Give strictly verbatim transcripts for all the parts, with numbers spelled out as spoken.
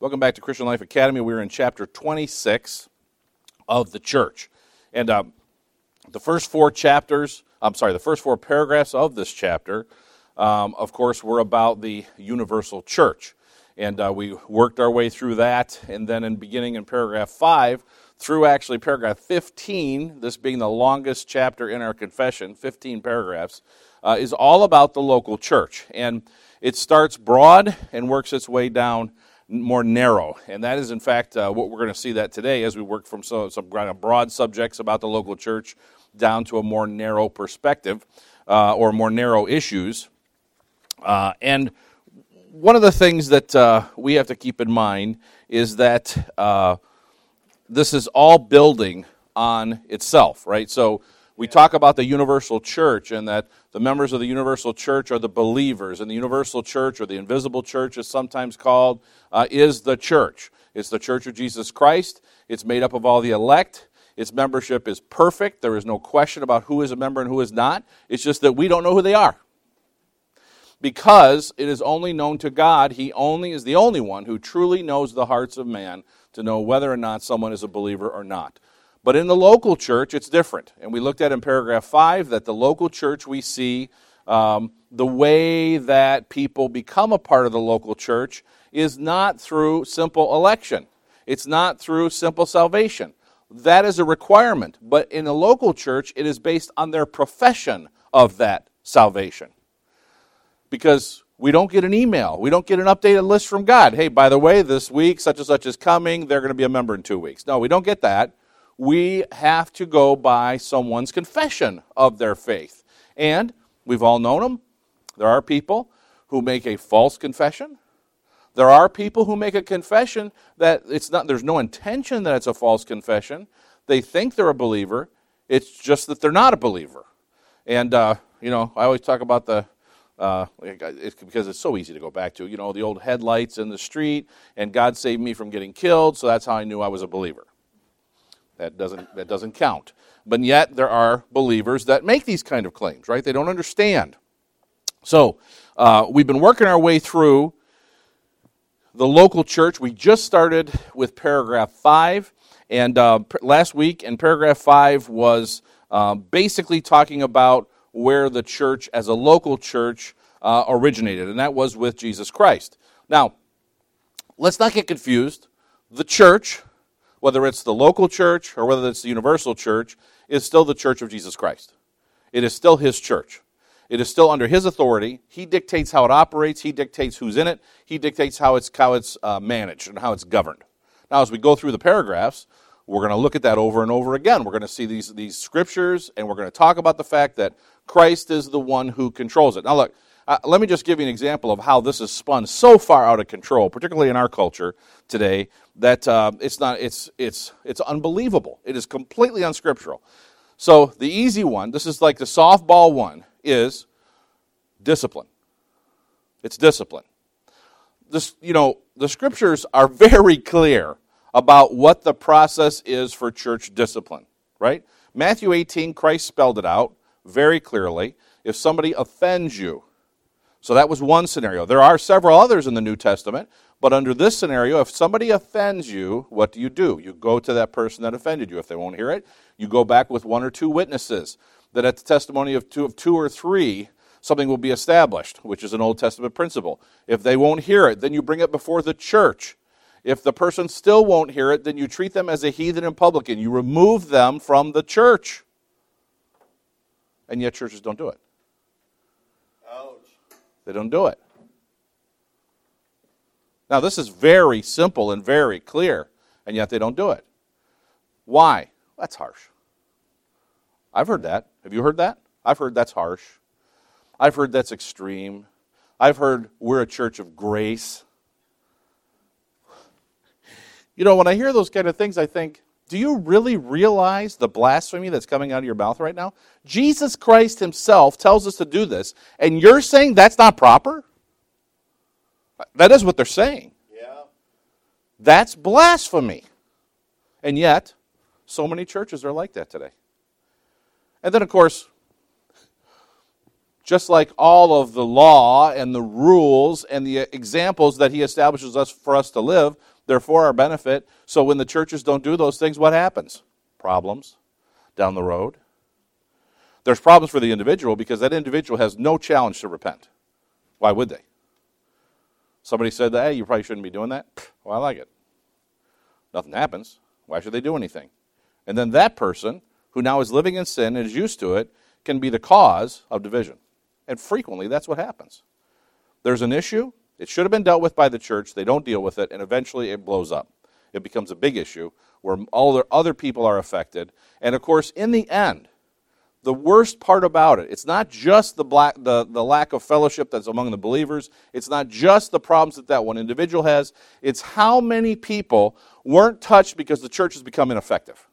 Welcome back to Christian Life Academy. We're in chapter twenty-six of the church. And uh, the first four chapters, I'm sorry, the first four paragraphs of this chapter, um, of course, were about the universal church. And uh, we worked our way through that, and then in beginning in paragraph five, through actually paragraph fifteen, this being the longest chapter in our confession, fifteen paragraphs, uh, is all about the local church. And it starts broad and works its way down more narrow. And that is, in fact, uh, what we're going to see that today as we work from some, some kind of broad subjects about the local church down to a more narrow perspective uh, or more narrow issues. Uh, and one of the things that uh, we have to keep in mind is that uh, this is all building on itself, right? So we talk about the universal church and that the members of the universal church are the believers, and the universal church, or the invisible church is sometimes called, uh, is the church. It's the church of Jesus Christ. It's made up of all the elect. Its membership is perfect. There is no question about who is a member and who is not. It's just that we don't know who they are. Because it is only known to God, He only is the only one who truly knows the hearts of man to know whether or not someone is a believer or not. But in the local church, it's different. And we looked at in paragraph five that the local church, we see um, the way that people become a part of the local church is not through simple election. It's not through simple salvation. That is a requirement. But in a local church, it is based on their profession of that salvation. Because we don't get an email. We don't get an updated list from God. Hey, by the way, this week, such and such is coming. They're going to be a member in two weeks. No, we don't get that. We have to go by someone's confession of their faith. And we've all known them. There are people who make a false confession. There are people who make a confession that it's not. There's no intention that it's a false confession. They think they're a believer. It's just that they're not a believer. And, uh, you know, I always talk about the, uh, it's because it's so easy to go back to, you know, the old headlights in the street, and God saved me from getting killed, so that's how I knew I was a believer. That doesn't that doesn't count. But yet there are believers that make these kind of claims, right? They don't understand. So uh, we've been working our way through the local church. We just started with paragraph five. And uh, last week in paragraph five was uh, basically talking about where the church as a local church uh, originated. And that was with Jesus Christ. Now, let's not get confused. The church, whether it's the local church or whether it's the universal church, is still the church of Jesus Christ. It is still His church. It is still under His authority. He dictates how it operates. He dictates who's in it. He dictates how it's how it's uh, managed and how it's governed. Now, as we go through the paragraphs, we're going to look at that over and over again. We're going to see these, these scriptures, and we're going to talk about the fact that Christ is the one who controls it. Now, look, Uh, let me just give you an example of how this is spun so far out of control, particularly in our culture today, that uh, it's not it's it's it's unbelievable. It is completely unscriptural. So the easy one, this is like the softball one, is discipline. It's discipline. This, you know, the scriptures are very clear about what the process is for church discipline, right? Matthew eighteen, Christ spelled it out very clearly. If somebody offends you, so that was one scenario. There are several others in the New Testament, but under this scenario, if somebody offends you, what do you do? You go to that person that offended you. If they won't hear it, you go back with one or two witnesses, that at the testimony of two, of two or three, something will be established, which is an Old Testament principle. If they won't hear it, then you bring it before the church. If the person still won't hear it, then you treat them as a heathen and publican. You remove them from the church. And yet churches don't do it. They don't do it. Now, this is very simple and very clear, and yet they don't do it. Why? That's harsh. I've heard that. Have you heard that? I've heard that's harsh. I've heard that's extreme. I've heard we're a church of grace. You know, when I hear those kind of things, I think, do you really realize the blasphemy that's coming out of your mouth right now? Jesus Christ Himself tells us to do this, and you're saying that's not proper? That is what they're saying. Yeah. That's blasphemy. And yet, so many churches are like that today. And then, of course, just like all of the law and the rules and the examples that he establishes us for us to live, they're for our benefit. So when the churches don't do those things, what happens? Problems down the road. There's problems for the individual because that individual has no challenge to repent. Why would they? Somebody said, hey, you probably shouldn't be doing that. Well, I like it. Nothing happens. Why should they do anything? And then that person, who now is living in sin and is used to it, can be the cause of division. And frequently, that's what happens. There's an issue. It should have been dealt with by the church. They don't deal with it, and eventually it blows up. It becomes a big issue where all the other people are affected. And, of course, in the end, the worst part about it, it's not just the, black, the, the lack of fellowship that's among the believers. It's not just the problems that that one individual has. It's how many people weren't touched because the church has become ineffective.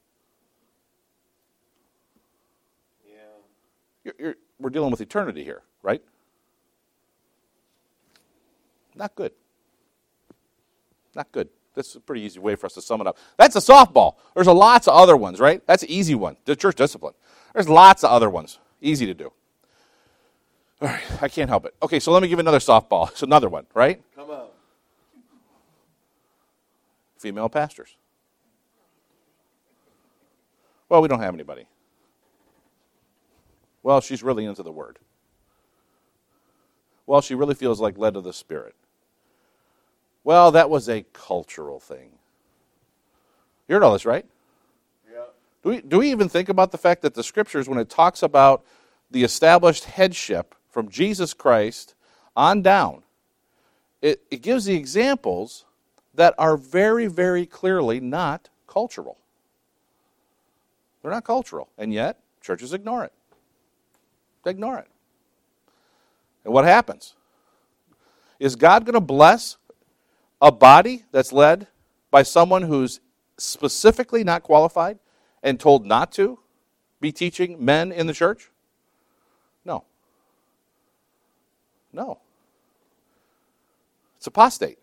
Yeah. You're, you're, we're dealing with eternity here, right? Not good. Not good. That's a pretty easy way for us to sum it up. That's a softball. There's a lots of other ones, right? That's an easy one. The church discipline. There's lots of other ones. Easy to do. All right, I can't help it. Okay, so let me give you another softball. It's another one, right? Come on. Female pastors. Well, we don't have anybody. Well, she's really into the Word. Well, she really feels like led of the Spirit. Well, that was a cultural thing. You heard all this, right? Yeah. Do we, do we even think about the fact that the Scriptures, when it talks about the established headship from Jesus Christ on down, it, it gives the examples that are very, very clearly not cultural. They're not cultural, and yet churches ignore it. They ignore it. And what happens? Is God going to bless a body that's led by someone who's specifically not qualified and told not to be teaching men in the church? No. No. It's apostate.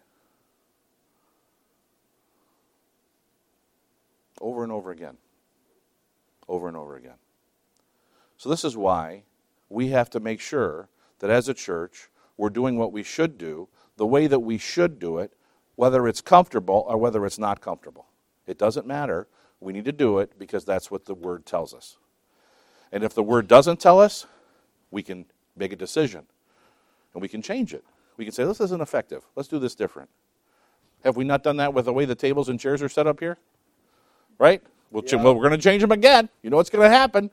Over and over again. Over and over again. So this is why we have to make sure that as a church, we're doing what we should do, the way that we should do it, whether it's comfortable or whether it's not comfortable. It doesn't matter. We need to do it because that's what the Word tells us. And if the Word doesn't tell us, we can make a decision. And we can change it. We can say, this isn't effective. Let's do this different. Have we not done that with the way the tables and chairs are set up here? Right? We'll Yeah. ch- well, we're going to change them again. You know what's going to happen.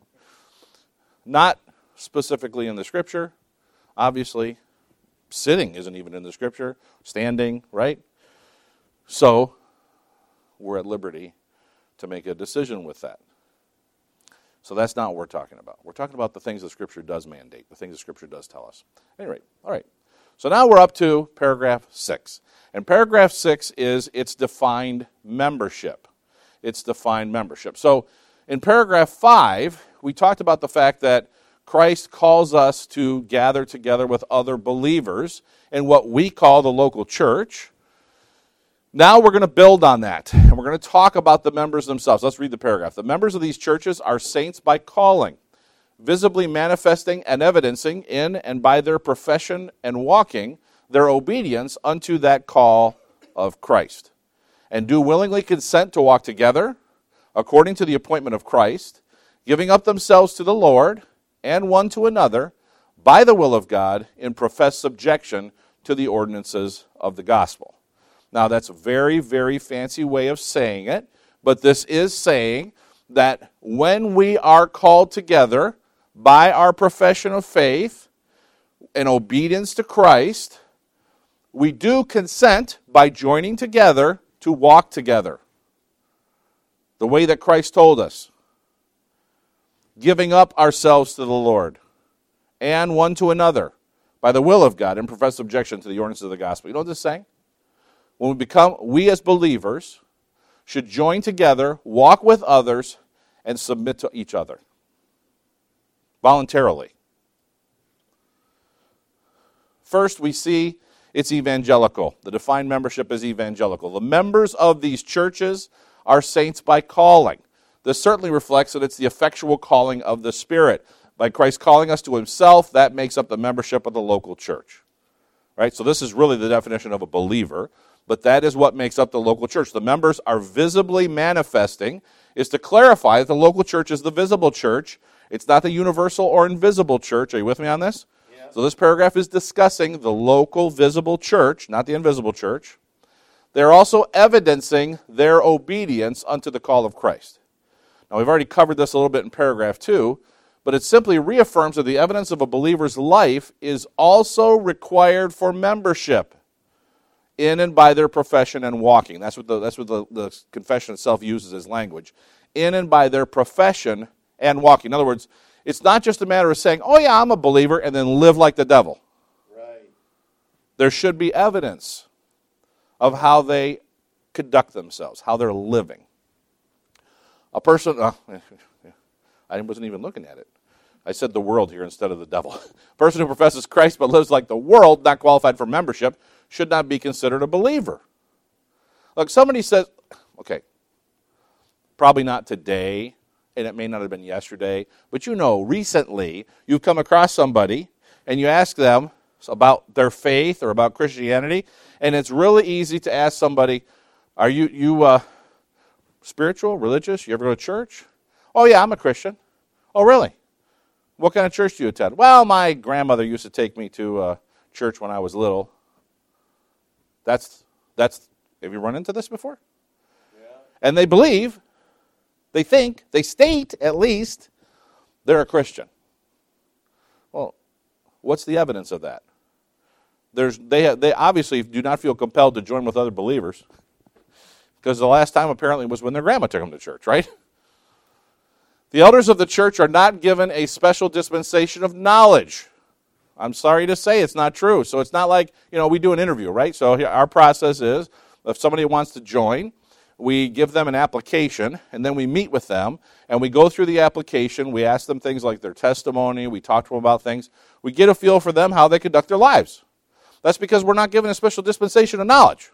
Not specifically in the Scripture. Obviously, sitting isn't even in the Scripture. Standing, right? So, we're at liberty to make a decision with that. So that's not what we're talking about. We're talking about the things the Scripture does mandate, the things the Scripture does tell us. Anyway, all right. So now we're up to paragraph six. And paragraph six is its defined membership. It's defined membership. So in paragraph five, we talked about the fact that Christ calls us to gather together with other believers in what we call the local church. Now we're going to build on that, and we're going to talk about the members themselves. Let's read the paragraph. The members of these churches are saints by calling, visibly manifesting and evidencing in and by their profession and walking their obedience unto that call of Christ, and do willingly consent to walk together according to the appointment of Christ, giving up themselves to the Lord and one to another by the will of God in professed subjection to the ordinances of the gospel. Now, that's a very, very fancy way of saying it, but this is saying that when we are called together by our profession of faith in obedience to Christ, we do consent by joining together to walk together the way that Christ told us, giving up ourselves to the Lord and one to another by the will of God in professed subjection to the ordinances of the gospel. You know what this is saying? When we become, we as believers should join together, walk with others, and submit to each other voluntarily. First, we see it's evangelical. The defined membership is evangelical. The members of these churches are saints by calling. This certainly reflects that it's the effectual calling of the Spirit. By Christ calling us to himself, that makes up the membership of the local church. Right? So this is really the definition of a believer, but that is what makes up the local church. The members are visibly manifesting, is to clarify that the local church is the visible church. It's not the universal or invisible church. Are you with me on this? Yeah. So this paragraph is discussing the local visible church, not the invisible church. They're also evidencing their obedience unto the call of Christ. Now, we've already covered this a little bit in paragraph two, but it simply reaffirms that the evidence of a believer's life is also required for membership in and by their profession and walking. That's what the, that's what the, the confession itself uses as language. In and by their profession and walking. In other words, it's not just a matter of saying, oh yeah, I'm a believer, and then live like the devil. Right. There should be evidence of how they conduct themselves, how they're living. A person, uh, I wasn't even looking at it. I said the world here instead of the devil. A person who professes Christ but lives like the world, not qualified for membership, should not be considered a believer. Look, somebody says, okay, probably not today, and it may not have been yesterday, but you know, recently, you've come across somebody, and you ask them about their faith or about Christianity, and it's really easy to ask somebody, are you, you uh, spiritual, religious? You ever go to church? Oh, yeah, I'm a Christian. Oh, really? What kind of church do you attend? Well, my grandmother used to take me to uh, church when I was little. That's, that's, have you run into this before? Yeah. And they believe, they think, they state at least, they're a Christian. Well, what's the evidence of that? There's, they, they obviously do not feel compelled to join with other believers, because the last time apparently was when their grandma took them to church, right? The elders of the church are not given a special dispensation of knowledge. I'm sorry to say it's not true. So it's not like, you know, we do an interview, right? So here, our process is, if somebody wants to join, we give them an application, and then we meet with them, and we go through the application. We ask them things like their testimony. We talk to them about things. We get a feel for them, how they conduct their lives. That's because we're not given a special dispensation of knowledge.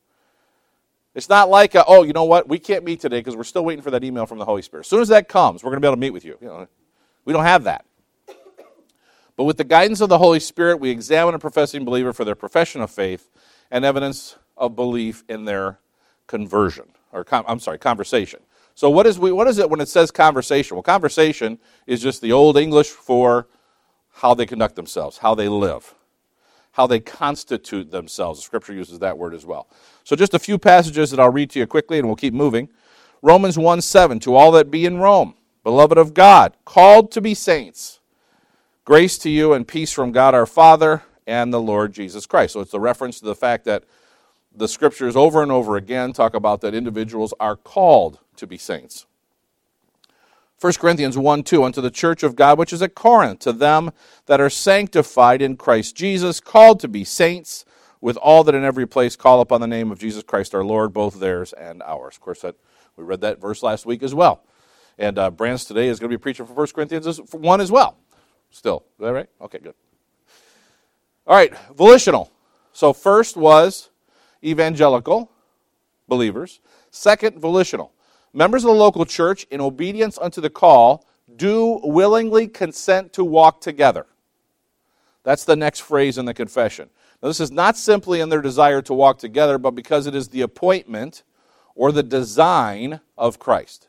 It's not like, a, oh, you know what, we can't meet today because we're still waiting for that email from the Holy Spirit. As soon as that comes, we're going to be able to meet with you. You know, we don't have that. But with the guidance of the Holy Spirit, we examine a professing believer for their profession of faith and evidence of belief in their conversion, or com- I'm sorry, conversation. So what is we? What is it when it says conversation? Well, conversation is just the old English for how they conduct themselves, how they live, how they constitute themselves. The Scripture uses that word as well. So just a few passages that I'll read to you quickly, and we'll keep moving. Romans one seven, to all that be in Rome, beloved of God, called to be saints, grace to you and peace from God our Father and the Lord Jesus Christ. So it's a reference to the fact that the Scriptures over and over again talk about that individuals are called to be saints. First Corinthians one two, unto the church of God which is at Corinth, to them that are sanctified in Christ Jesus, called to be saints, with all that in every place call upon the name of Jesus Christ our Lord, both theirs and ours. Of course, that we read that verse last week as well. And uh, Brands today is going to be preaching from First Corinthians one as well. Still, is that right? Okay, good. All right, volitional. So first was evangelical believers. Second, volitional. Members of the local church, in obedience unto the call, do willingly consent to walk together. That's the next phrase in the confession. Now, this is not simply in their desire to walk together, but because it is the appointment or the design of Christ.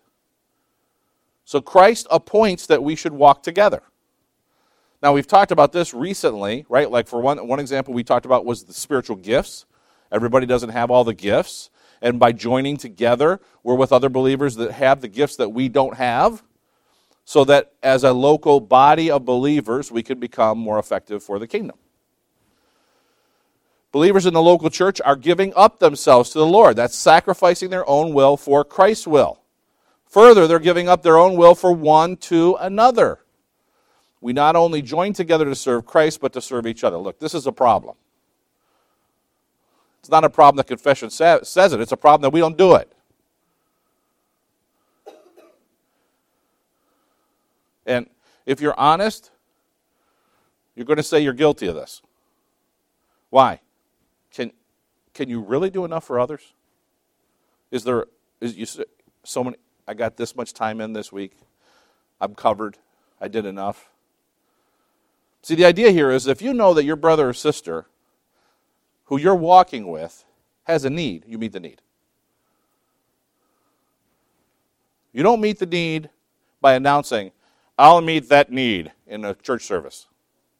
So Christ appoints that we should walk together. Now, we've talked about this recently, right? Like for one, one example we talked about was the spiritual gifts. Everybody doesn't have all the gifts. And by joining together, we're with other believers that have the gifts that we don't have, so that as a local body of believers, we can become more effective for the kingdom. Believers in the local church are giving up themselves to the Lord. That's sacrificing their own will for Christ's will. Further, they're giving up their own will for one to another. We not only join together to serve Christ, but to serve each other. Look, this is a problem. It's not a problem that confession sa- says it. It's a problem that we don't do it. And if you're honest, you're going to say you're guilty of this. Why? Can can you really do enough for others? Is there is you so many? I got this much time in this week. I'm covered. I did enough. See, the idea here is if you know that your brother or sister who you're walking with has a need, you meet the need. You don't meet the need by announcing, I'll meet that need in a church service.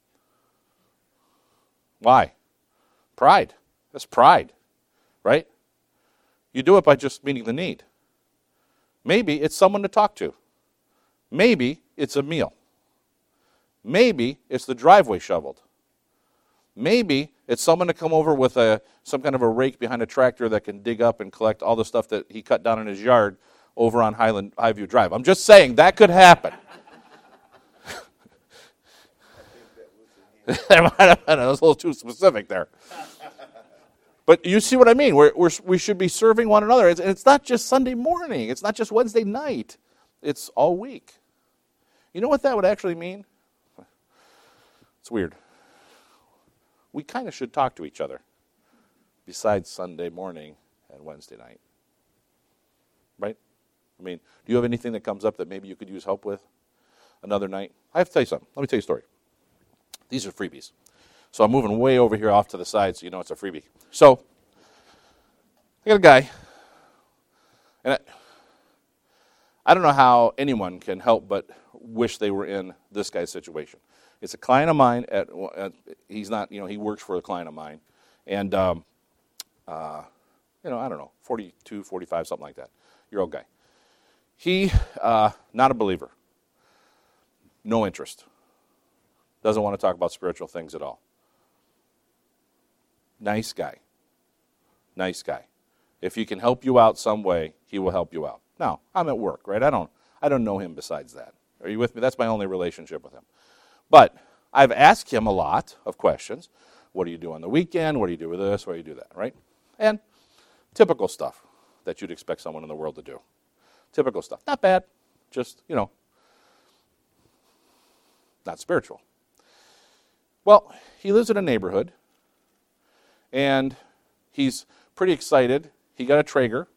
Why? Pride. That's pride, right? You do it by just meeting the need. Maybe it's someone to talk to. Maybe it's a meal. Maybe it's the driveway shoveled. Maybe it's someone to come over with a some kind of a rake behind a tractor that can dig up and collect all the stuff that he cut down in his yard over on Highland Highview Drive. I'm just saying that could happen. That might have been, I was a little too specific there. But you see what I mean? We're, we're, we should be serving one another. It's, it's not just Sunday morning. It's not just Wednesday night. It's all week. You know what that would actually mean? It's weird. We kind of should talk to each other besides Sunday morning and Wednesday night. Right? I mean, do you have anything that comes up that maybe you could use help with another night? I have to tell you something. Let me tell you a story. These are freebies. So I'm moving way over here off to the side so you know it's a freebie. So I got a guy, and I, I don't know how anyone can help but wish they were in this guy's situation. It's a client of mine. At, at he's not, you know, he works for a client of mine, and um, uh, you know, I don't know, forty-two, forty-five, something like that. Year old guy. He uh, not a believer. No interest. Doesn't want to talk about spiritual things at all. Nice guy. Nice guy. If he can help you out some way, he will help you out. Now, I'm at work, right? I don't I don't know him besides that. Are you with me? That's my only relationship with him. But I've asked him a lot of questions. What do you do on the weekend? What do you do with this? What do you do that, right? And typical stuff that you'd expect someone in the world to do. Typical stuff. Not bad. Just, you know, not spiritual. Well, he lives in a neighborhood, and he's pretty excited. He got a Traeger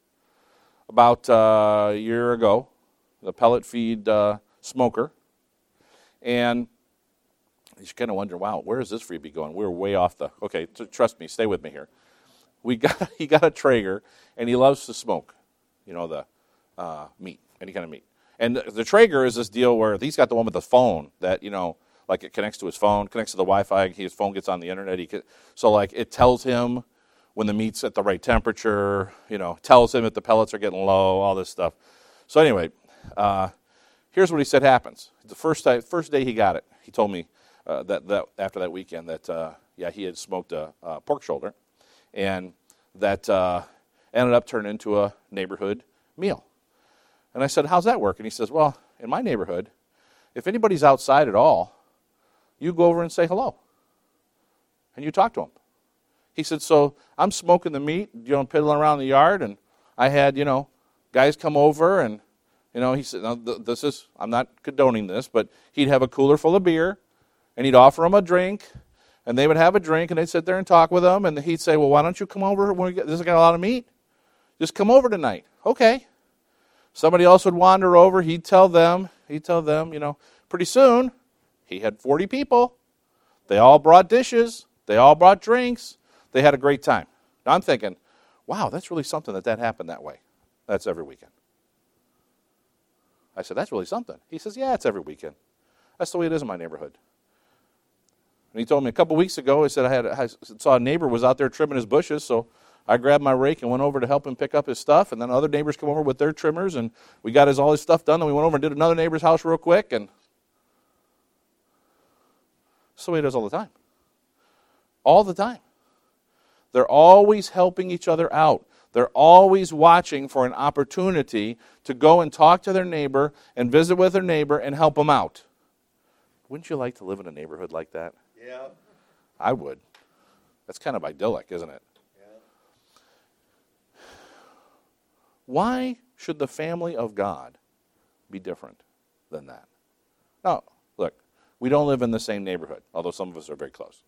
about uh, a year ago, the pellet feed uh, smoker, and he's kind of wondering, wow, where is this freebie going? We're way off the, okay, t- trust me, stay with me here. We got He got a Traeger, and he loves to smoke, you know, the uh, meat, any kind of meat. And the, the Traeger is this deal where he's got the one with the phone that, you know, like it connects to his phone, connects to the Wi-Fi, his phone gets on the internet. He can, so like it tells him when the meat's at the right temperature, you know, tells him if the pellets are getting low, all this stuff. So anyway, uh, here's what he said happens. The first time, first day he got it, he told me uh, that, that after that weekend that, uh, yeah, he had smoked a, a pork shoulder, and that uh, ended up turning into a neighborhood meal. And I said, how's that work? And he says, well, in my neighborhood, if anybody's outside at all, you go over and say hello. And you talk to them. He said, so I'm smoking the meat, you know, piddling around the yard, and I had, you know, guys come over, and, you know, he said, now, this is, I'm not condoning this, but he'd have a cooler full of beer, and he'd offer them a drink, and they would have a drink, and they'd sit there and talk with them, and he'd say, well, why don't you come over when we get, this has got a lot of meat? Just come over tonight. Okay. Somebody else would wander over, he'd tell them, he'd tell them, you know, pretty soon, he had forty people. They all brought dishes. They all brought drinks. They had a great time. Now I'm thinking, wow, that's really something that that happened that way. That's every weekend. I said, that's really something. He says, yeah, it's every weekend. That's the way it is in my neighborhood. And he told me a couple weeks ago, he said, I, had, I saw a neighbor was out there trimming his bushes, so I grabbed my rake and went over to help him pick up his stuff, and then other neighbors come over with their trimmers, and we got his all his stuff done, and we went over and did another neighbor's house real quick, and that's the way it is all the time. All the time. They're always helping each other out. They're always watching for an opportunity to go and talk to their neighbor and visit with their neighbor and help them out. Wouldn't you like to live in a neighborhood like that? Yeah. I would. That's kind of idyllic, isn't it? Yeah. Why should the family of God be different than that? Now, look, we don't live in the same neighborhood, although some of us are very close.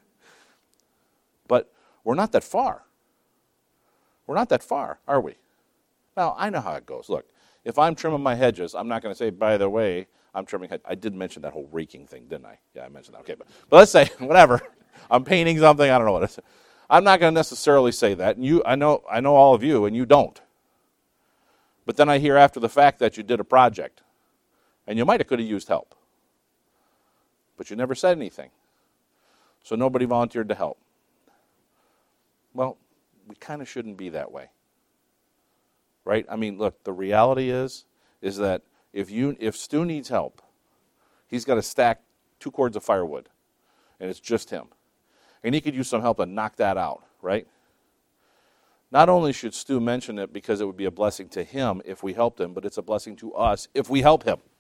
But we're not that far. We're not that far, are we? Now, I know how it goes. Look, if I'm trimming my hedges, I'm not going to say, by the way, I'm trimming head. I did mention that whole raking thing, didn't I? Yeah, I mentioned that. Okay, but, but let's say, whatever. I'm painting something. I don't know what it is. I'm not going to necessarily say that. And you, I know, I know all of you, and you don't. But then I hear after the fact that you did a project, and you might have could have used help. But you never said anything. So nobody volunteered to help. Well, we kind of shouldn't be that way. Right? I mean, look, the reality is, is that if you if Stu needs help, he's got to stack two cords of firewood, and it's just him. And he could use some help to knock that out, right? Not only should Stu mention it because it would be a blessing to him if we helped him, but it's a blessing to us if we help him.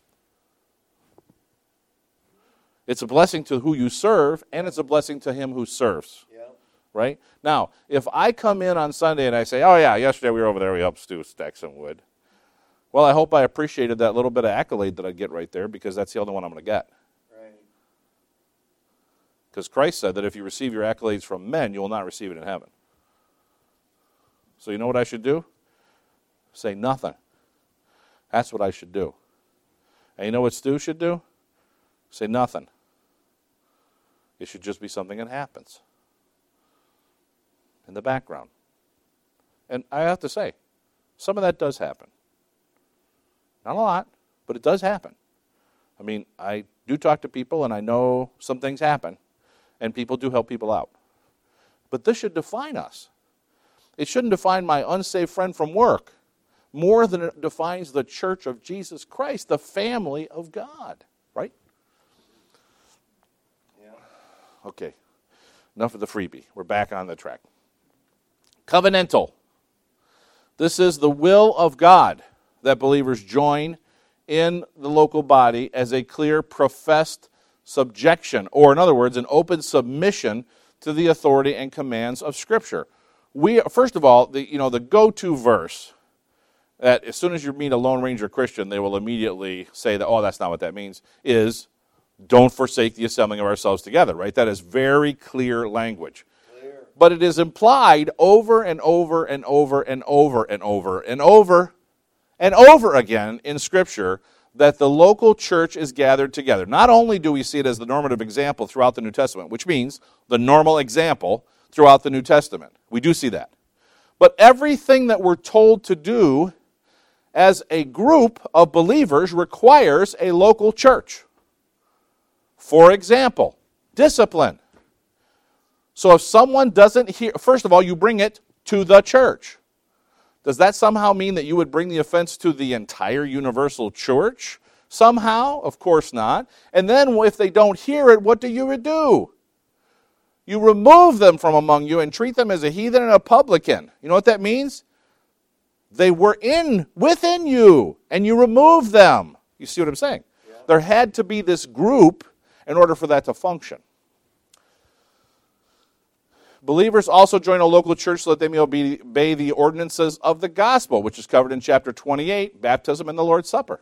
It's a blessing to who you serve, and it's a blessing to him who serves. Yeah. Right? Now, if I come in on Sunday and I say, oh yeah, yesterday we were over there, we helped Stu stack some wood. Well, I hope I appreciated that little bit of accolade that I get right there, because that's the only one I'm going to get. Right. Because Christ said that if you receive your accolades from men, you will not receive it in heaven. So you know what I should do? Say nothing. That's what I should do. And you know what Stu should do? Say nothing. It should just be something that happens in the background. And I have to say, some of that does happen. Not a lot, but it does happen. I mean, I do talk to people, and I know some things happen, and people do help people out. But this should define us. It shouldn't define my unsaved friend from work more than it defines the church of Jesus Christ, the family of God, right? Yeah. Okay, enough of the freebie. We're back on the track. Covenantal. This is the will of God that believers join in the local body as a clear professed subjection, or in other words, an open submission to the authority and commands of Scripture. We, first of all, the you know the go-to verse that as soon as you meet a Lone Ranger Christian, they will immediately say that, oh, that's not what that means, is don't forsake the assembling of ourselves together, right? That is very clear language. Clear. But it is implied over and over and over and over and over and over and over again in Scripture that the local church is gathered together. Not only do we see it as the normative example throughout the New Testament, which means the normal example throughout the New Testament. We do see that. But everything that we're told to do as a group of believers requires a local church. For example, discipline. So if someone doesn't hear, first of all, you bring it to the church. Does that somehow mean that you would bring the offense to the entire universal church? Somehow? Of course not. And then if they don't hear it, what do you do? You remove them from among you and treat them as a heathen and a publican. You know what that means? They were in within you, and you remove them. You see what I'm saying? Yeah. There had to be this group in order for that to function. Believers also join a local church so that they may obey the ordinances of the gospel, which is covered in chapter twenty-eight, baptism and the Lord's Supper.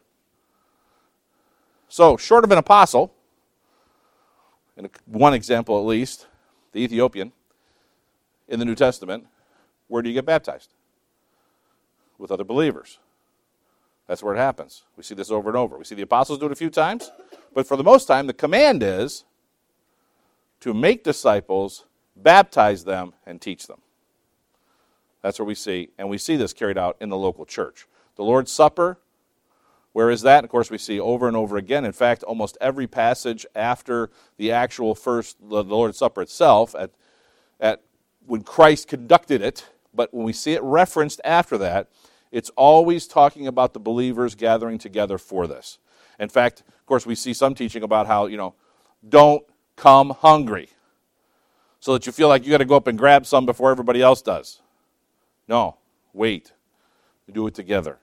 So, short of an apostle, in one example at least, the Ethiopian, in the New Testament, where do you get baptized? With other believers. That's where it happens. We see this over and over. We see the apostles do it a few times, but for the most time, the command is to make disciples, baptize them, and teach them. That's where we see, and we see this carried out in the local church. The Lord's Supper, where is that? Of course, we see over and over again. In fact, almost every passage after the actual first, the Lord's Supper itself, at, at when Christ conducted it, but when we see it referenced after that, it's always talking about the believers gathering together for this. In fact, of course, we see some teaching about how, you know, don't come hungry, so that you feel like you got to go up and grab some before everybody else does. No, wait. You do it together.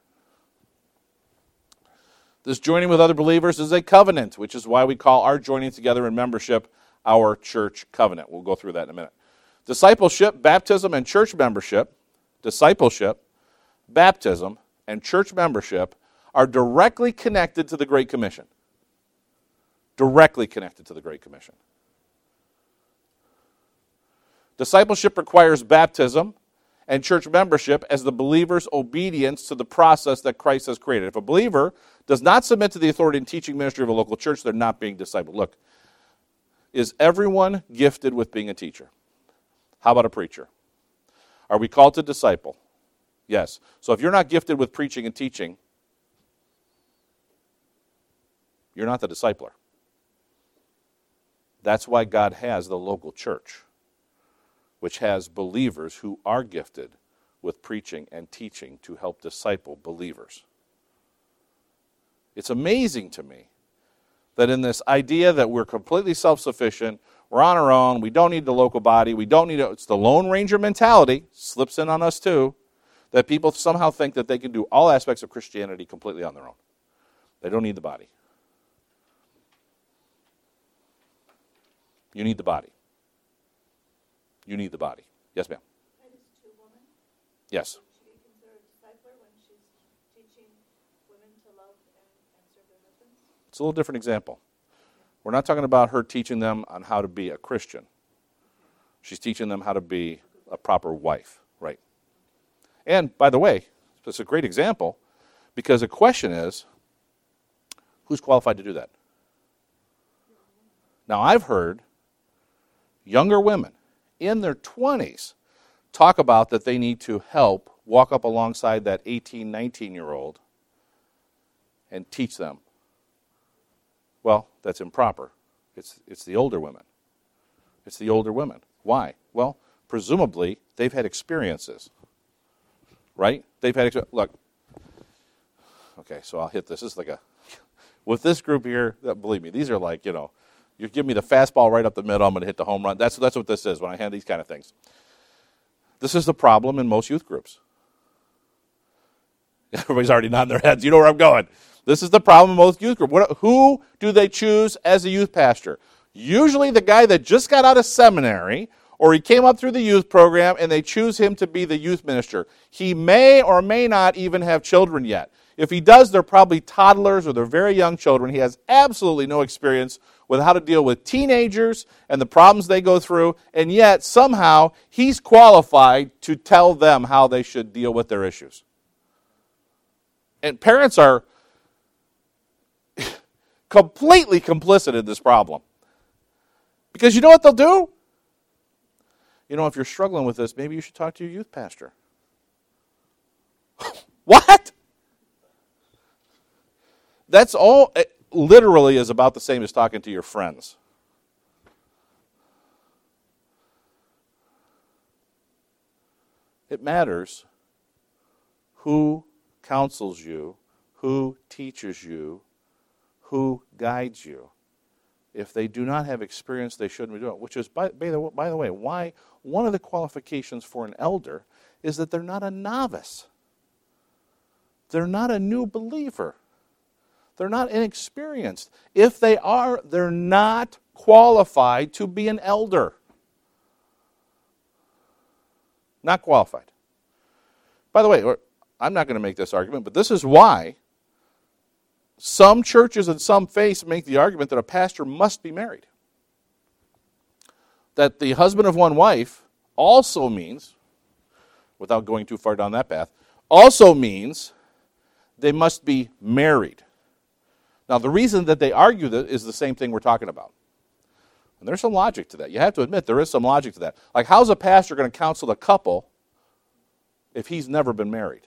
This joining with other believers is a covenant, which is why we call our joining together in membership our church covenant. We'll go through that in a minute. Discipleship, baptism, and church membership, discipleship, baptism, and church membership are directly connected to the Great Commission. Directly connected to the Great Commission. Discipleship requires baptism, and church membership as the believer's obedience to the process that Christ has created. If a believer does not submit to the authority and teaching ministry of a local church, they're not being discipled. Look, is everyone gifted with being a teacher? How about a preacher? Are we called to disciple? Yes. So if you're not gifted with preaching and teaching, you're not the discipler. That's why God has the local church, which has believers who are gifted with preaching and teaching to help disciple believers. It's amazing to me that in this idea that we're completely self-sufficient, we're on our own, we don't need the local body, we don't need it, it's the Lone Ranger mentality, slips in on us too, that people somehow think that they can do all aspects of Christianity completely on their own. They don't need the body. You need the body. You need the body. Yes, ma'am. That is two women. Yes. Would she be considered a discipler when she's teaching women to love and, and serve their husbands? It's a little different example. We're not talking about her teaching them on how to be a Christian. She's teaching them how to be a proper wife, right? And, by the way, it's a great example because the question is, who's qualified to do that? Now, I've heard younger women in their twenties talk about that they need to help walk up alongside that eighteen, nineteen-year-old and teach them. Well, that's improper. It's, it's the older women. It's the older women. Why? Well, presumably, they've had experiences, right? They've had, look, okay, so I'll hit this. This is like a, with this group here, believe me, these are like, you know, you give me the fastball right up the middle, I'm going to hit the home run. That's, that's what this is when I hand these kind of things. This is the problem in most youth groups. Everybody's already nodding their heads. You know where I'm going. This is the problem in most youth groups. What, who do they choose as a youth pastor? Usually the guy that just got out of seminary or he came up through the youth program and they choose him to be the youth minister. He may or may not even have children yet. If he does, they're probably toddlers or they're very young children. He has absolutely no experience with how to deal with teenagers and the problems they go through, and yet somehow he's qualified to tell them how they should deal with their issues. And parents are completely complicit in this problem. Because you know what they'll do? You know, if you're struggling with this, maybe you should talk to your youth pastor. What? That's all, it literally is about the same as talking to your friends. It matters who counsels you, who teaches you, who guides you. If they do not have experience, they shouldn't be doing it. Which is, by, by, the, by the way, why one of the qualifications for an elder is that they're not a novice. They're not a new believer. They're not inexperienced. If they are, they're not qualified to be an elder. Not qualified. By the way, I'm not going to make this argument, but this is why some churches and some faiths make the argument that a pastor must be married. That the husband of one wife also means, without going too far down that path, also means they must be married. Now, the reason that they argue that is the same thing we're talking about. And there's some logic to that. You have to admit there is some logic to that. Like, how's a pastor going to counsel a couple if he's never been married?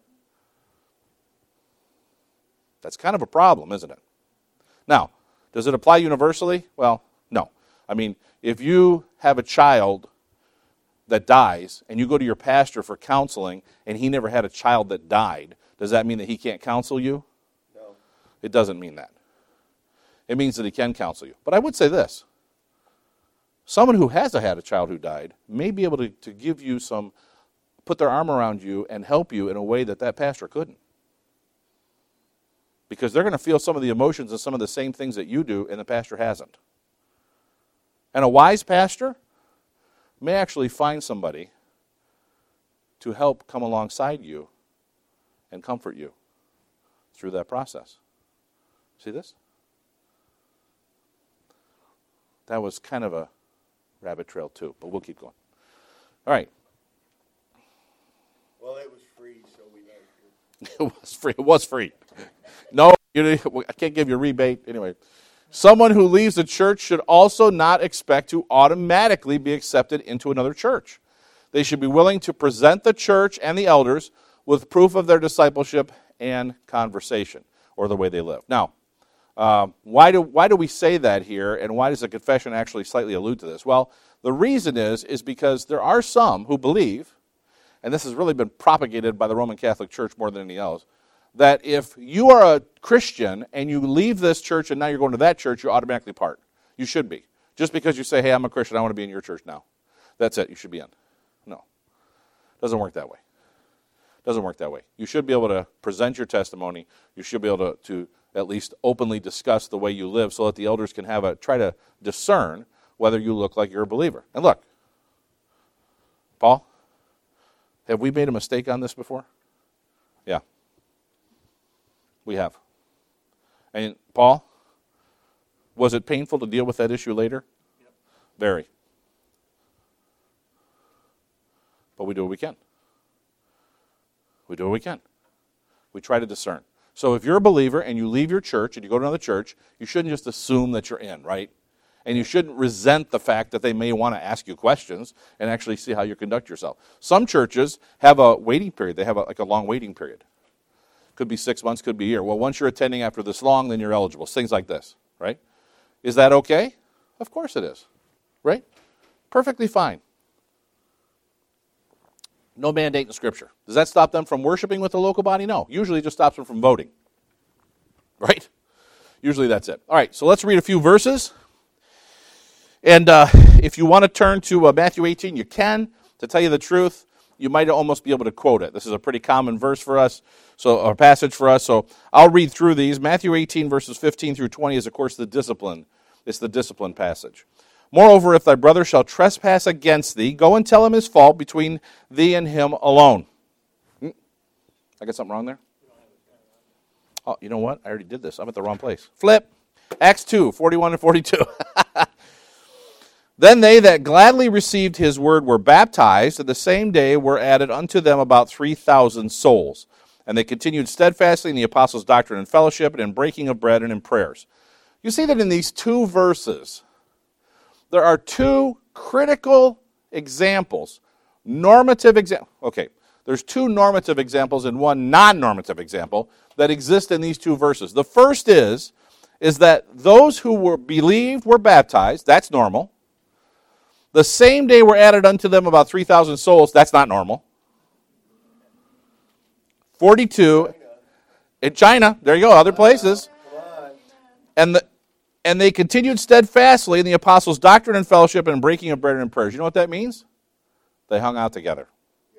That's kind of a problem, isn't it? Now, does it apply universally? Well, no. I mean, if you have a child that dies and you go to your pastor for counseling and he never had a child that died, does that mean that he can't counsel you? No. It doesn't mean that. It means that he can counsel you. But I would say this. Someone who has had a child who died may be able to, to give you some, put their arm around you and help you in a way that that pastor couldn't. Because they're going to feel some of the emotions and some of the same things that you do, and the pastor hasn't. And a wise pastor may actually find somebody to help come alongside you and comfort you through that process. See this? That was kind of a rabbit trail too, but we'll keep going. All right. It was free. It was free. No, you, I can't give you a rebate. Anyway, someone who leaves the church should also not expect to automatically be accepted into another church. They should be willing to present the church and the elders with proof of their discipleship and conversation, or the way they live. Now, uh, why do why do we say that here, and why does the confession actually slightly allude to this? Well, the reason is is because there are some who believe, and this has really been propagated by the Roman Catholic Church more than anything else, that if you are a Christian and you leave this church and now you're going to that church, you automatically part. You should be. Just because you say, hey, I'm a Christian, I want to be in your church now. That's it, you should be in. No. Doesn't work that way. Doesn't work that way. You should be able to present your testimony. You should be able to, to at least openly discuss the way you live so that the elders can have a try to discern whether you look like you're a believer. And look, Paul, have we made a mistake on this before? Yeah. We have. And Paul, was it painful to deal with that issue later? Yep. Very. But we do what we can. We do what we can. We try to discern. So if you're a believer and you leave your church and you go to another church, you shouldn't just assume that you're in, right? And you shouldn't resent the fact that they may want to ask you questions and actually see how you conduct yourself. Some churches have a waiting period. They have a, like a long waiting period. Could be six months, could be a year. Well, once you're attending after this long, then you're eligible. Things like this, right? Is that okay? Of course it is, right? Perfectly fine. No mandate in Scripture. Does that stop them from worshiping with the local body? No. Usually it just stops them from voting, right? Usually that's it. All right, so let's read a few verses. And uh, if you want to turn to uh, Matthew eighteen, you can. To tell you the truth, you might almost be able to quote it. This is a pretty common verse for us, so or passage for us. So I'll read through these. Matthew eighteen, verses fifteen through twenty is, of course, the discipline. It's the discipline passage. Moreover, if thy brother shall trespass against thee, go and tell him his fault between thee and him alone. Hmm? I got something wrong there? Oh, you know what? I already did this. I'm at the wrong place. Flip. Acts two, forty-one and forty-two. Then they that gladly received his word were baptized, and the same day were added unto them about three thousand souls. And they continued steadfastly in the apostles' doctrine and fellowship, and in breaking of bread and in prayers. You see that in these two verses, there are two critical examples, normative examples. Okay, there's two normative examples and one non-normative example that exist in these two verses. The first is, is that those who were believed were baptized. That's normal. The same day were added unto them about three thousand souls. That's not normal. forty-two. In China. There you go. Other places. And the and they continued steadfastly in the apostles' doctrine and fellowship and breaking of bread and prayers. You know what that means? They hung out together.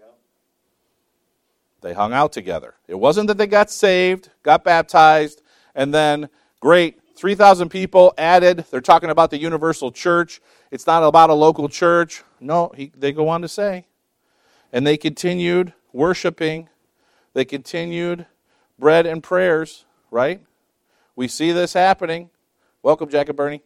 They hung out together. It wasn't that they got saved, got baptized, and then, great, three thousand people added. They're talking about the universal church. It's not about a local church. No, he, they go on to say. And they continued worshiping. They continued bread and prayers, right? We see this happening. Welcome, Jack and Bernie.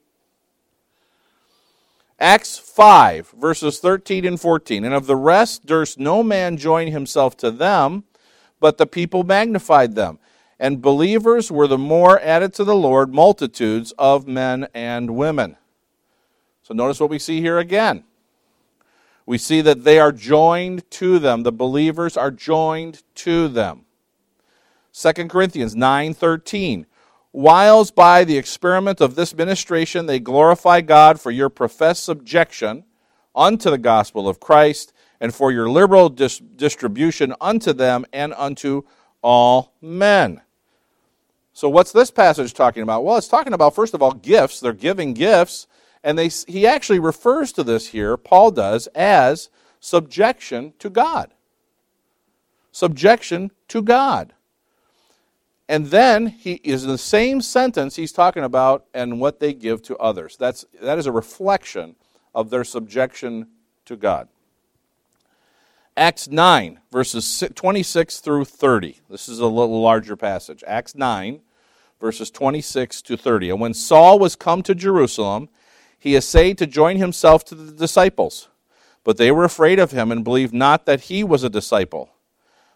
Acts five, verses thirteen and fourteen. And of the rest durst no man join himself to them, but the people magnified them. And believers were the more added to the Lord, multitudes of men and women. So notice what we see here again. We see that they are joined to them. The believers are joined to them. Second Corinthians nine thirteen. Whiles by the experiment of this ministration they glorify God for your professed subjection unto the gospel of Christ, and for your liberal dis- distribution unto them and unto all men. So what's this passage talking about? Well, it's talking about, first of all, gifts. They're giving gifts, and they he actually refers to this here, Paul does, as subjection to God. Subjection to God. And then he is in the same sentence he's talking about and what they give to others. That's that is a reflection of their subjection to God. Acts nine, verses twenty-six through thirty. This is a little larger passage. Acts nine, verses twenty-six to thirty. And when Saul was come to Jerusalem, he essayed to join himself to the disciples. But they were afraid of him and believed not that he was a disciple.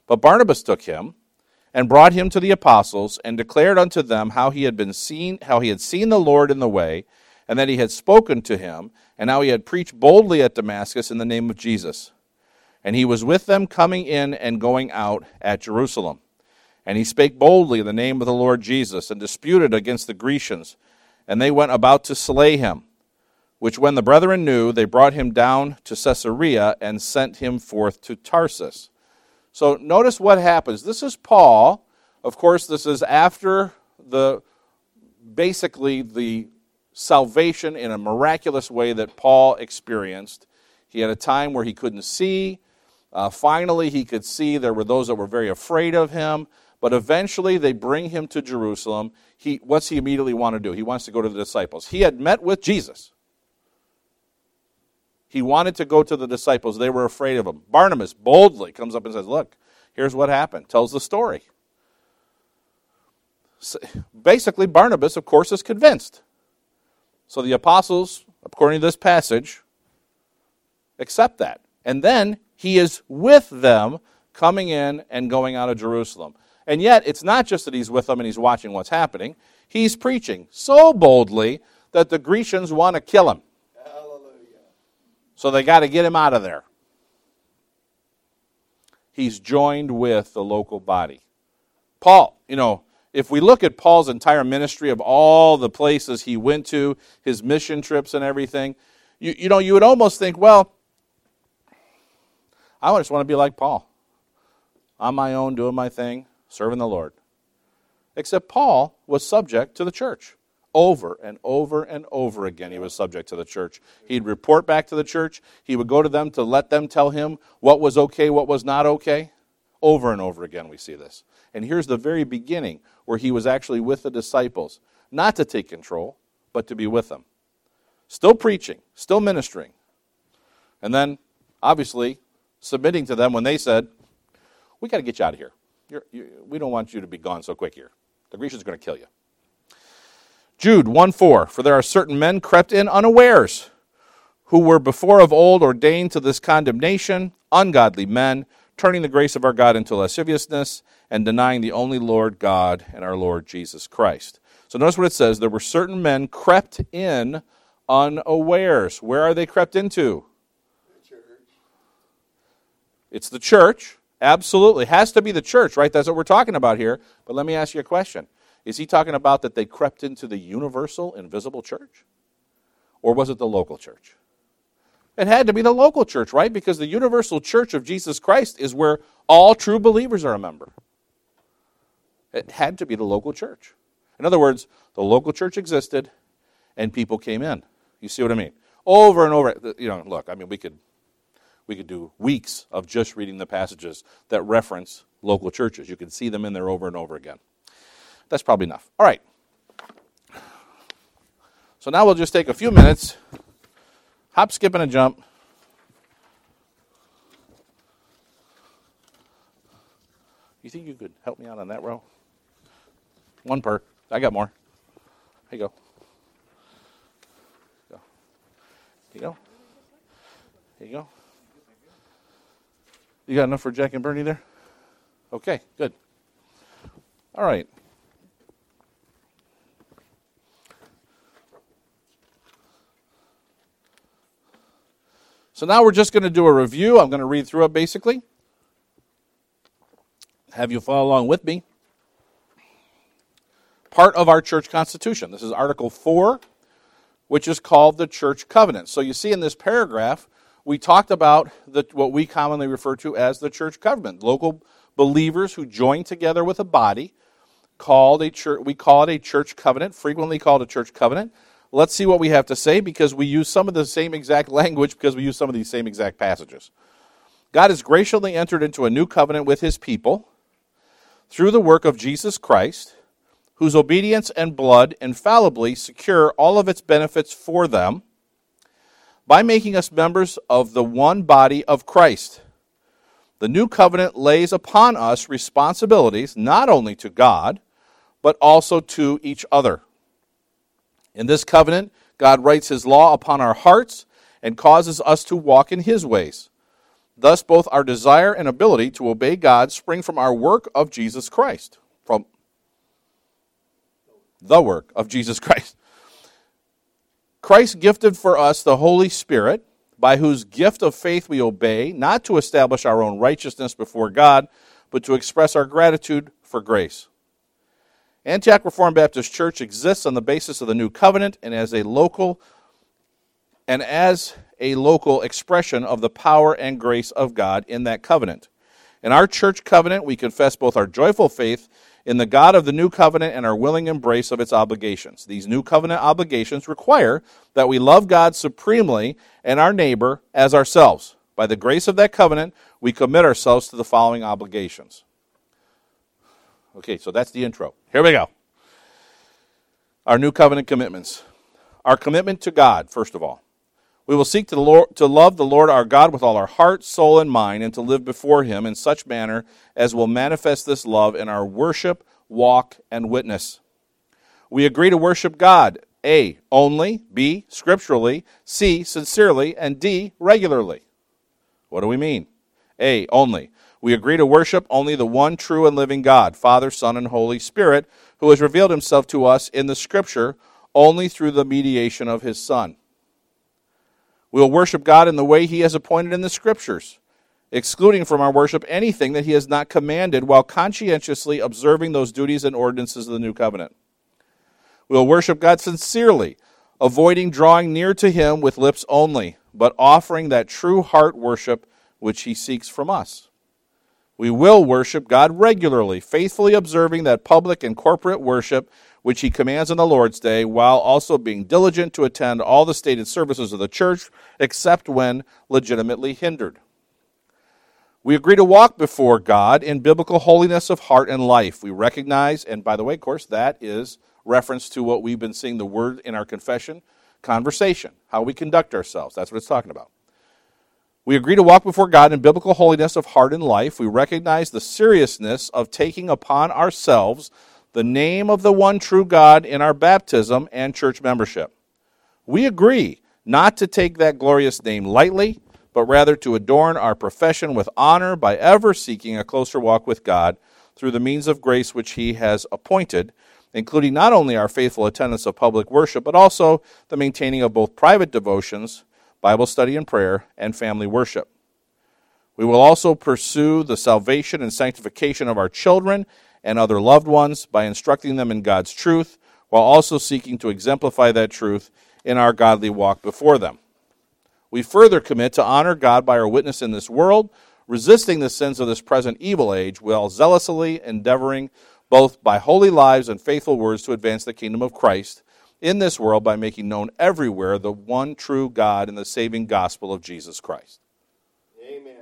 But Barnabas took him and brought him to the apostles and declared unto them how he had been seen, how he had seen the Lord in the way, and that he had spoken to him, and how he had preached boldly at Damascus in the name of Jesus. And he was with them coming in and going out at Jerusalem. And he spake boldly in the name of the Lord Jesus, and disputed against the Grecians, and they went about to slay him. Which when the brethren knew, they brought him down to Caesarea, and sent him forth to Tarsus. So notice what happens. This is Paul. Of course, this is after the basically the salvation in a miraculous way that Paul experienced. He had a time where he couldn't see. Uh, finally, he could see. There were those that were very afraid of him. But eventually, they bring him to Jerusalem. He, what's he immediately want to do? He wants to go to the disciples. He had met with Jesus. He wanted to go to the disciples. They were afraid of him. Barnabas boldly comes up and says, look, here's what happened. Tells the story. So basically, Barnabas, of course, is convinced. So the apostles, according to this passage, accept that. And then he is with them coming in and going out of Jerusalem. And yet, it's not just that he's with them and he's watching what's happening. He's preaching so boldly that the Grecians want to kill him. So they got to get him out of there. He's joined with the local body. Paul, you know, if we look at Paul's entire ministry of all the places he went to, his mission trips and everything, you, you know, you would almost think, well, I just want to be like Paul. On my own, doing my thing, serving the Lord. Except Paul was subject to the church. Over and over and over again, he was subject to the church. He'd report back to the church. He would go to them to let them tell him what was okay, what was not okay. Over and over again, we see this. And here's the very beginning where he was actually with the disciples, not to take control, but to be with them. Still preaching, still ministering. And then, obviously, submitting to them when they said, we got to get you out of here. You're, you, we don't want you to be gone so quick here. The Grecians are going to kill you. Jude one four, for there are certain men crept in unawares, who were before of old ordained to this condemnation, ungodly men, turning the grace of our God into lasciviousness, and denying the only Lord God and our Lord Jesus Christ. So notice what it says, there were certain men crept in unawares. Where are they crept into? The church. It's the church. Absolutely. It has to be the church, right? That's what we're talking about here. But let me ask you a question. Is he talking about that they crept into the universal, invisible church? Or was it the local church? It had to be the local church, right? Because the universal church of Jesus Christ is where all true believers are a member. It had to be the local church. In other words, the local church existed and people came in. You see what I mean? Over and over. You know, look, I mean, we could we could do weeks of just reading the passages that reference local churches. You can see them in there over and over again. That's probably enough. All right. So now we'll just take a few minutes, hop, skip, and a jump. You think you could help me out on that row? One per. I got more. Here you go. Here you go. Here you go. You got enough for Jack and Bernie there? Okay, good. All right. So now we're just going to do a review. I'm going to read through it basically. Have you follow along with me. Part of our church constitution. This is Article four, which is called the Church Covenant. So you see in this paragraph, we talked about the, what we commonly refer to as the church covenant. Local believers who join together with a body, called a church. We call it a church covenant, frequently called a church covenant. Let's see what we have to say because we use some of the same exact language because we use some of these same exact passages. God has graciously entered into a new covenant with his people through the work of Jesus Christ, whose obedience and blood infallibly secure all of its benefits for them by making us members of the one body of Christ. The new covenant lays upon us responsibilities not only to God, but also to each other. In this covenant, God writes his law upon our hearts and causes us to walk in his ways. Thus, both our desire and ability to obey God spring from our work of Jesus Christ, from the work of Jesus Christ. Christ gifted for us the Holy Spirit, by whose gift of faith we obey, not to establish our own righteousness before God, but to express our gratitude for grace. Antioch Reformed Baptist Church exists on the basis of the New Covenant and as a local and as a local expression of the power and grace of God in that covenant. In our church covenant, we confess both our joyful faith in the God of the New Covenant and our willing embrace of its obligations. These New Covenant obligations require that we love God supremely and our neighbor as ourselves. By the grace of that covenant, we commit ourselves to the following obligations. Okay, so that's the intro. Here we go. Our New Covenant commitments. Our commitment to God, first of all. We will seek to, the Lord, to love the Lord our God with all our heart, soul, and mind, and to live before Him in such manner as will manifest this love in our worship, walk, and witness. We agree to worship God, A, only, B, scripturally, C, sincerely, and D, regularly. What do we mean? A, only. We agree to worship only the one true and living God, Father, Son, and Holy Spirit, who has revealed Himself to us in the Scripture only through the mediation of His Son. We will worship God in the way He has appointed in the Scriptures, excluding from our worship anything that He has not commanded, while conscientiously observing those duties and ordinances of the New Covenant. We will worship God sincerely, avoiding drawing near to Him with lips only, but offering that true heart worship which He seeks from us. We will worship God regularly, faithfully observing that public and corporate worship which He commands on the Lord's Day, while also being diligent to attend all the stated services of the church, except when legitimately hindered. We agree to walk before God in biblical holiness of heart and life. We recognize, and by the way, of course, that is reference to what we've been seeing the word in our confession, conversation, how we conduct ourselves. That's what it's talking about. We agree to walk before God in biblical holiness of heart and life. We recognize the seriousness of taking upon ourselves the name of the one true God in our baptism and church membership. We agree not to take that glorious name lightly, but rather to adorn our profession with honor by ever seeking a closer walk with God through the means of grace which He has appointed, including not only our faithful attendance of public worship, but also the maintaining of both private devotions, Bible study and prayer, and family worship. We will also pursue the salvation and sanctification of our children and other loved ones by instructing them in God's truth, while also seeking to exemplify that truth in our godly walk before them. We further commit to honor God by our witness in this world, resisting the sins of this present evil age, while zealously endeavoring both by holy lives and faithful words to advance the kingdom of Christ in this world by making known everywhere the one true God and the saving gospel of Jesus Christ. Amen.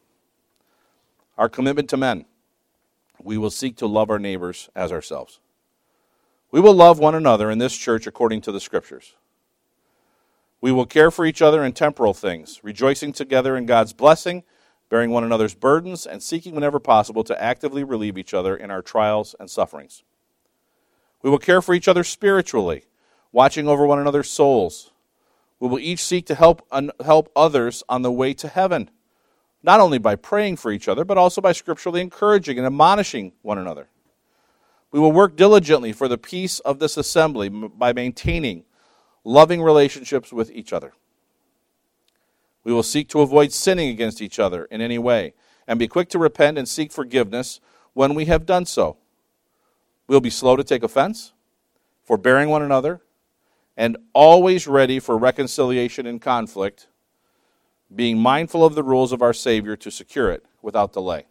Our commitment to men. We will seek to love our neighbors as ourselves. We will love one another in this church according to the Scriptures. We will care for each other in temporal things, rejoicing together in God's blessing, bearing one another's burdens, and seeking whenever possible to actively relieve each other in our trials and sufferings. We will care for each other spiritually, watching over one another's souls. We will each seek to help un- help others on the way to heaven, not only by praying for each other, but also by scripturally encouraging and admonishing one another. We will work diligently for the peace of this assembly by maintaining loving relationships with each other. We will seek to avoid sinning against each other in any way, and be quick to repent and seek forgiveness when we have done so. We will be slow to take offense, forbearing one another, and always ready for reconciliation in conflict, being mindful of the rules of our Savior to secure it without delay.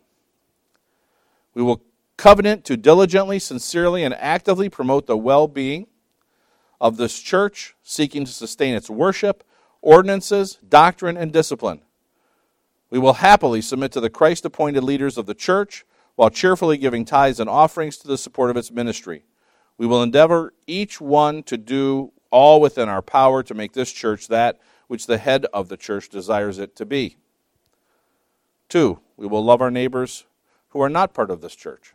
We will covenant to diligently, sincerely, and actively promote the well-being of this church, seeking to sustain its worship, ordinances, doctrine, and discipline. We will happily submit to the Christ-appointed leaders of the church while cheerfully giving tithes and offerings to the support of its ministry. We will endeavor each one to do all within our power to make this church that which the head of the church desires it to be. Two, we will love our neighbors who are not part of this church.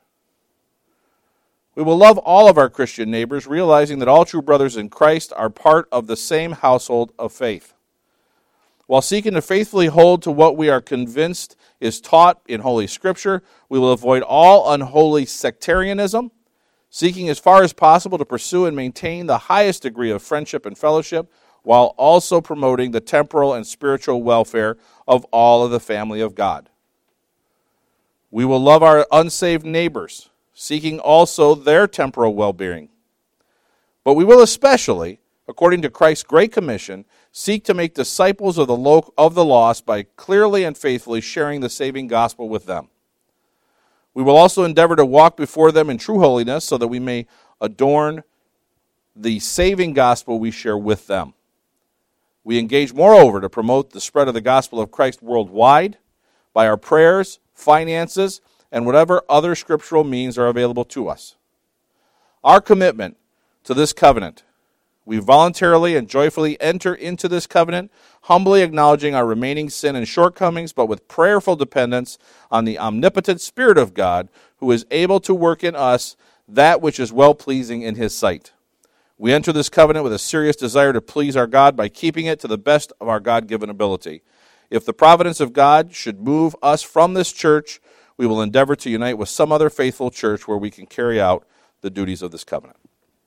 We will love all of our Christian neighbors, realizing that all true brothers in Christ are part of the same household of faith. While seeking to faithfully hold to what we are convinced is taught in Holy Scripture, we will avoid all unholy sectarianism, seeking as far as possible to pursue and maintain the highest degree of friendship and fellowship, while also promoting the temporal and spiritual welfare of all of the family of God. We will love our unsaved neighbors, seeking also their temporal well-being. But we will especially, according to Christ's Great Commission, seek to make disciples of the lo- of the lost by clearly and faithfully sharing the saving gospel with them. We will also endeavor to walk before them in true holiness so that we may adorn the saving gospel we share with them. We engage, moreover, to promote the spread of the gospel of Christ worldwide by our prayers, finances, and whatever other scriptural means are available to us. Our commitment to this covenant, we voluntarily and joyfully enter into this covenant, humbly acknowledging our remaining sin and shortcomings, but with prayerful dependence on the omnipotent Spirit of God, who is able to work in us that which is well-pleasing in His sight. We enter this covenant with a serious desire to please our God by keeping it to the best of our God-given ability. If the providence of God should move us from this church, we will endeavor to unite with some other faithful church where we can carry out the duties of this covenant.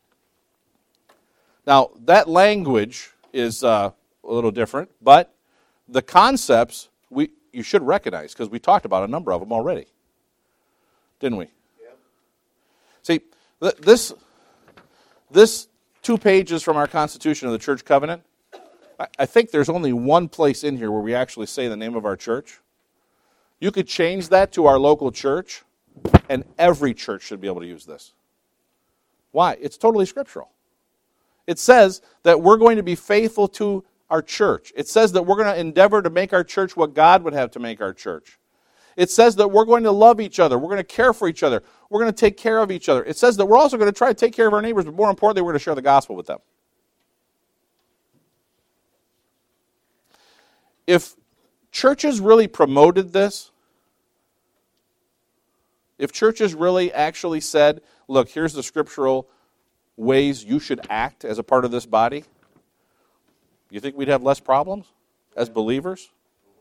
Now, that language is uh, a little different, but the concepts we you should recognize because we talked about a number of them already, didn't we? Yeah. See, th- this this two pages from our Constitution of the Church Covenant, I, I think there's only one place in here where we actually say the name of our church. You could change that to our local church, and every church should be able to use this. Why? It's totally scriptural. It says that we're going to be faithful to our church. It says that we're going to endeavor to make our church what God would have to make our church. It says that we're going to love each other. We're going to care for each other. We're going to take care of each other. It says that we're also going to try to take care of our neighbors, but more importantly, we're going to share the gospel with them. If churches really promoted this, if churches really actually said, look, here's the scriptural ways you should act as a part of this body, you think we'd have less problems as believers?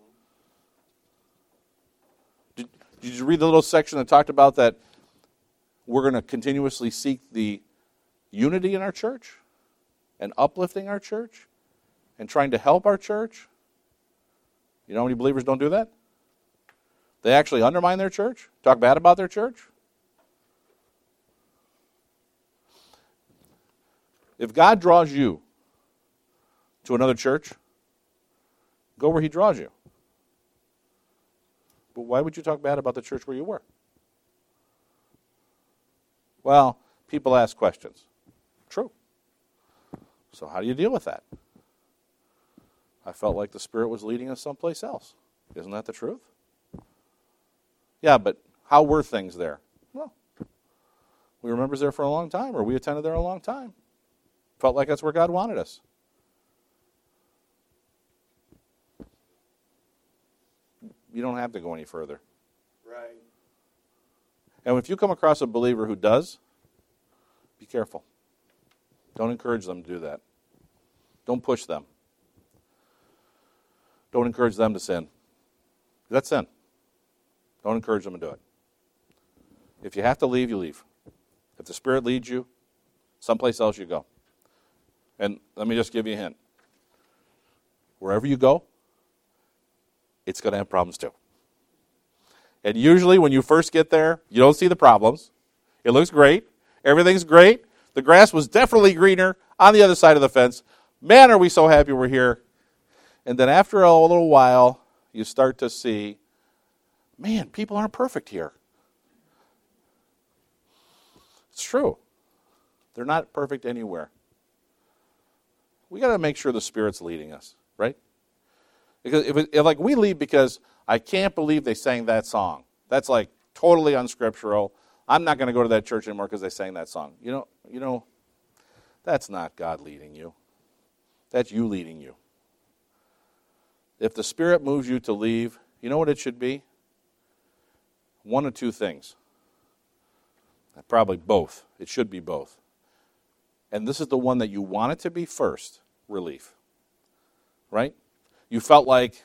Did, did you read the little section that talked about that we're going to continuously seek the unity in our church and uplifting our church and trying to help our church? You know how many believers don't do that? They actually undermine their church, talk bad about their church. If God draws you to another church, go where He draws you. But why would you talk bad about the church where you were? Well, people ask questions. True. So how do you deal with that? I felt like the Spirit was leading us someplace else. Isn't that the truth? Yeah, but how were things there? Well, we were members there for a long time, or we attended there a long time. Felt like that's where God wanted us. You don't have to go any further. Right. And if you come across a believer who does, be careful. Don't encourage them to do that. Don't push them. Don't encourage them to sin. That's sin. Don't encourage them to do it. If you have to leave, you leave. If the Spirit leads you, someplace else you go. And let me just give you a hint. Wherever you go, it's going to have problems too. And usually when you first get there, you don't see the problems. It looks great. Everything's great. The grass was definitely greener on the other side of the fence. Man, are we so happy we're here. And then after a little while, you start to see, man, people aren't perfect here. It's true. They're not perfect anywhere. We got to make sure the Spirit's leading us, right? Because if, it, if like we leave because I can't believe they sang that song. That's like totally unscriptural. I'm not going to go to that church anymore because they sang that song. You know, you know, that's not God leading you. That's you leading you. If the Spirit moves you to leave, you know what it should be? One of two things. Probably both. It should be both. And this is the one that you want it to be first, relief. Right? you felt like,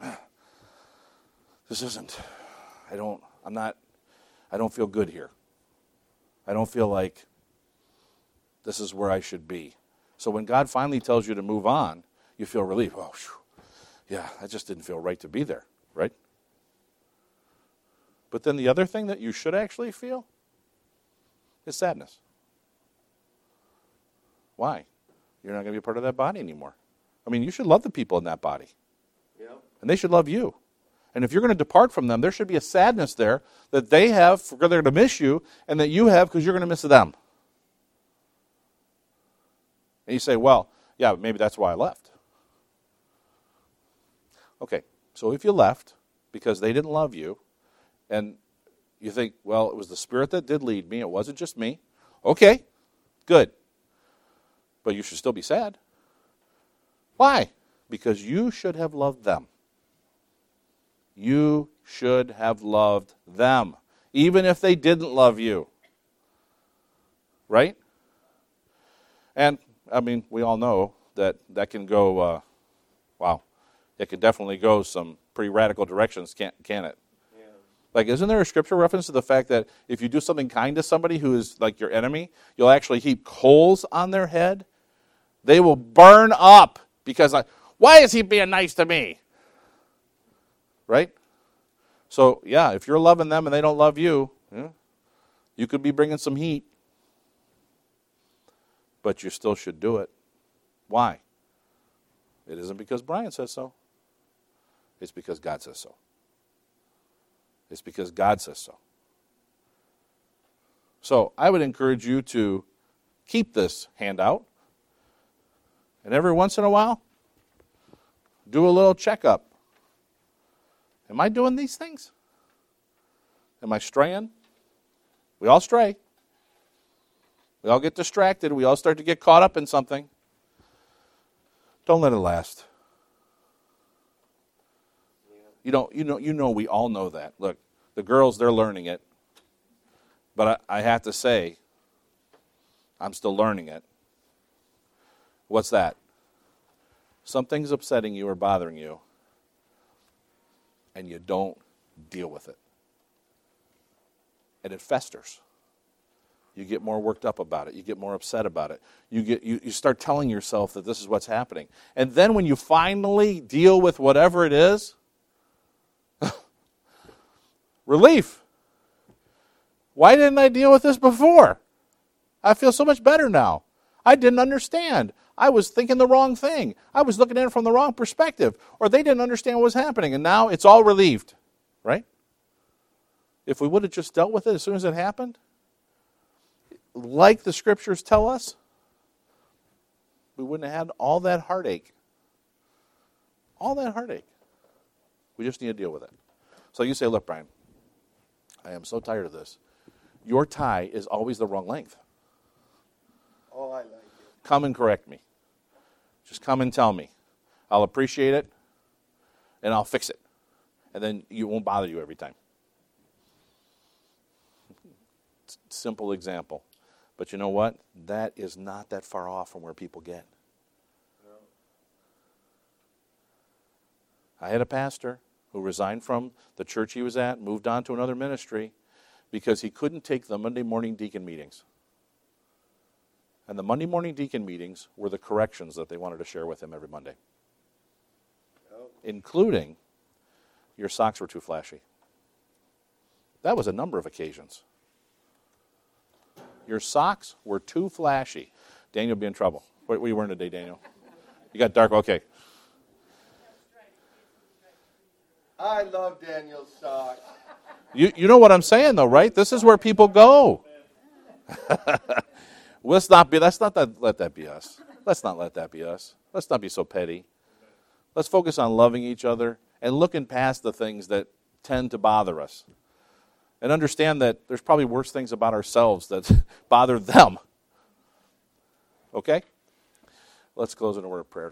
this isn't, I don't, I'm not, I don't feel good here. I don't feel like this is where I should be. So when God finally tells you to move on, you feel relief. Oh, whew, yeah, I just didn't feel right to be there, right? But then the other thing that you should actually feel is sadness. Why? You're not going to be a part of that body anymore. I mean, you should love the people in that body. Yeah. And they should love you. And if you're going to depart from them, there should be a sadness there that they have because they're going to miss you and that you have because you're going to miss them. And you say, well, yeah, maybe that's why I left. Okay, so if you left because they didn't love you and you think, well, it was the Spirit that did lead me, it wasn't just me. Okay, good. But you should still be sad. Why? Because you should have loved them. You should have loved them, even if they didn't love you. Right? And, I mean, we all know that that can go, uh, wow, it can definitely go some pretty radical directions, can't, can it? Yeah. Like, isn't there a scripture reference to the fact that if you do something kind to somebody who is like your enemy, you'll actually heap coals on their head? They will burn up because, I, why is he being nice to me? Right? So, yeah, if you're loving them and they don't love you, yeah, you could be bringing some heat. But you still should do it. Why? It isn't because Brian says so. It's because God says so. It's because God says so. So, I would encourage you to keep this handout. And every once in a while, do a little checkup. Am I doing these things? Am I straying? We all stray. We all get distracted. We all start to get caught up in something. Don't let it last. You know, you know, you know we all know that. Look, the girls, they're learning it. But I, I have to say, I'm still learning it. What's that? Something's upsetting you or bothering you, and you don't deal with it. And it festers. You get more worked up about it. You get more upset about it. You get you, you start telling yourself that this is what's happening. And then when you finally deal with whatever it is, relief. Why didn't I deal with this before? I feel so much better now. I didn't understand. I was thinking the wrong thing. I was looking at it from the wrong perspective. Or they didn't understand what was happening. And now it's all relieved. Right? If we would have just dealt with it as soon as it happened, like the scriptures tell us, we wouldn't have had all that heartache. All that heartache. We just need to deal with it. So you say, look, Brian, I am so tired of this. Your tie is always the wrong length. Oh, I like it. Come and correct me. Just come and tell me. I'll appreciate it, and I'll fix it. And then it won't bother you every time. Simple example. But you know what? That is not that far off from where people get. No. I had a pastor who resigned from the church he was at, moved on to another ministry, because he couldn't take the Monday morning deacon meetings. And the Monday morning deacon meetings were the corrections that they wanted to share with him every Monday. Oh. Including, your socks were too flashy. That was a number of occasions. Your socks were too flashy. Daniel will be in trouble. What were you wearing today, Daniel? You got dark, okay. I love Daniel's socks. You you know what I'm saying, though, right? This is where people go. Let's not be. Let's not that, let that be us. Let's not let that be us. Let's not be so petty. Let's focus on loving each other and looking past the things that tend to bother us. And understand that there's probably worse things about ourselves that bother them. Okay? Let's close in a word of prayer.